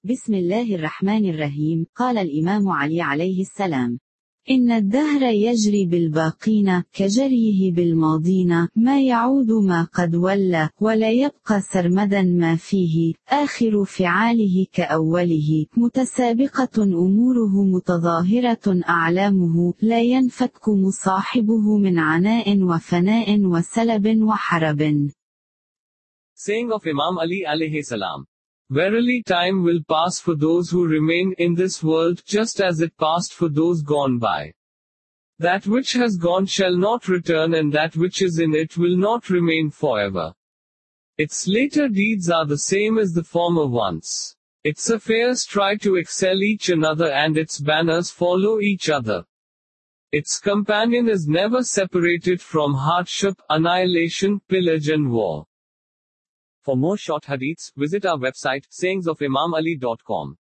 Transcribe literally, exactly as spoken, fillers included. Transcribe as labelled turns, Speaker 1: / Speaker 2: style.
Speaker 1: بسم الله الرحمن الرحيم. قال الإمام علي عليه السلام: إن الدهر يجري بالباقين كجريه بالماضين، ما يعود ما قد ولى، ولا يبقى سرمدا ما فيه، آخر فعاله كأوله، متسابقة أموره متظاهرة أعلامه، لا ينفك مصاحبه من عناء وفناء وسلب وحرب.
Speaker 2: Saying of Imam Ali alayhi salam. Verily time will pass for those who remain in this world just as it passed for those gone by. That which has gone shall not return, and that which is in it will not remain forever. Its later deeds are the same as the former ones. Its affairs try to excel each another, and its banners follow each other. Its companion is never separated from hardship, annihilation, pillage and war. For more short hadiths, visit our website sayings of imam ali dot com.